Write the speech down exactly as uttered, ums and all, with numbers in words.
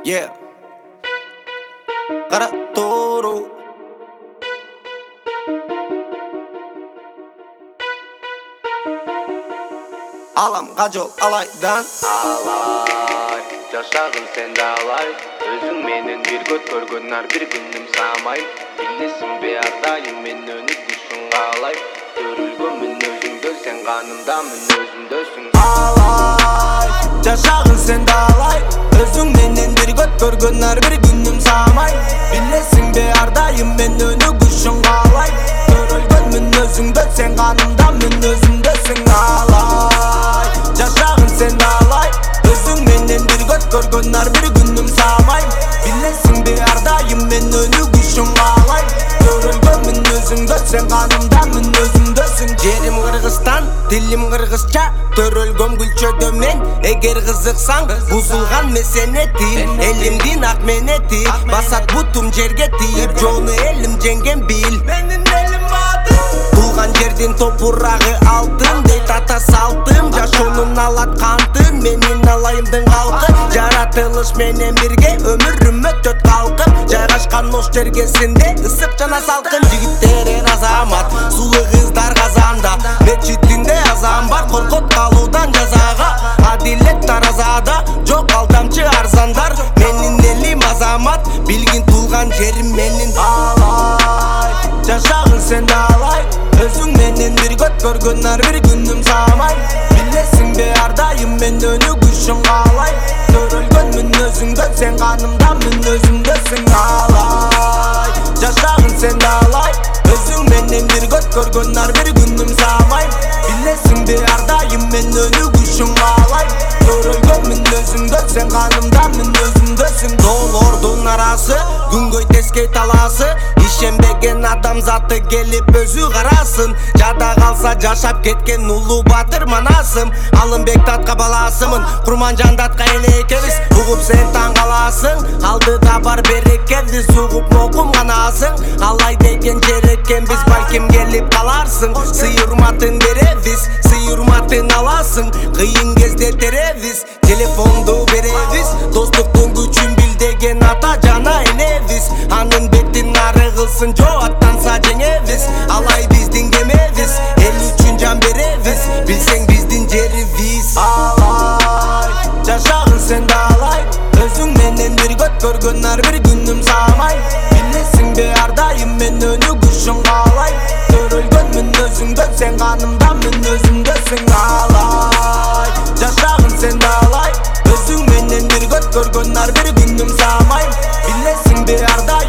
Yeah. Kara Toro. Alam kajol alaydan. Alay, жашагын сен да алай. Өзүң менен бир көт көргөн ар бир күнүм самай. Билесиңби ар дайым мен өнүгүшүң каалай. Төрүлгөнмүн өзүңдө, сен канымдамын өзүмдөсүң. Алай, жашагын сен да алай. Өзүң менен бир көт көргөн ар бир күнүм самай. Билесиңби ар дайым мен өнүгүшүң каалай. Төрүлгөнмүн өзүңдө, сен канымдамын өзүмдөсүң. Алай, жашагын сен да алай. Өзүң менен бир көт көргөн ар бир күнүм самай. Билесиңби ар дайым мен өнүгүшүң каалай. Төрүлгөнмүн өзүңдө, сен канымдамын өзүмдөсүң. Жерим Кыргызстан, тилим кыргызча. Төрөлгөм күлчөдө мен. Эгер кызыксаң, бузулган месенети. Элимдин ак менети, басат бутум жерге тийип. Жону элим жеңген бил. Менин элим баатыр. Туулган жердин топурагы алтын, дейт ата салтым. Жашоонун алат кантын, менин алайымдын калкы. Жаратылыш менен бирге өмүрүм өтөт калкып. Жайгашкан ош жергесинде ысык жана салкын. Жигиттер эр азамат, сулуу кыздар казанда. Мечитинде азан бар, коркот калуудан жазага. Адилет таразада, жок алдамчы арзандар. Менин элим азамат, билгин туулган жерим менин. Алай, жашагын сен да алай. Өзүң менен бир көт көргөн ар бир күнүм самай. Билесиңби ар дайым мен өнүгүшүң каалай. Төрөлгөнмүн өзүңдө, сен канымдамын өзүмдөсүң. Алай, жашагын сен да алай. Өзүң менен бир көт көргөн ар бир күнүм самай. Билесиңби ар дайым мен өнүгүшүң каалай. Төрөлгөнмүн өзүңдө, сен канымдамын өзүмдөсүң. Доолордун арасы, күнгөй тескей талаасы. Ишенбеген адам заты келип өзү карасын. Жада калса жашап кеткен улуу батыр манасым. Алымбек татка баласымын, Курманжан татка эне экебиз. Угуп сен таң каласың, алдыда бар берекебиз. Угуп мокум канасың, алай деген жер экенбиз. Балким келип каларсың, сый урматын беребиз. Сый урматын аласың, кыйын кезде теребиз. Телефонду беребиз, достуктун күчүн бил деген ата жана энебиз. Анын бетин ары кылсын, жо аттанса жеңебиз. Алай биздин кемебиз, эл үчүн жан беребиз. Билсең биздин жерибиз. Алай, жашагын сен да алай. Өзүң менен бир көт көргөн ар бир күнүм самай. Билесиңби ар дайым мен өнүгүшүң каалай. Төрөлгөнмүн өзүңдө, сен канымдамын өзүмдөсүң. Алай, жашагын сен да алай. Өзүң менен бир көт көргөн ар бир күнүм самай. Билесиңби ар дайым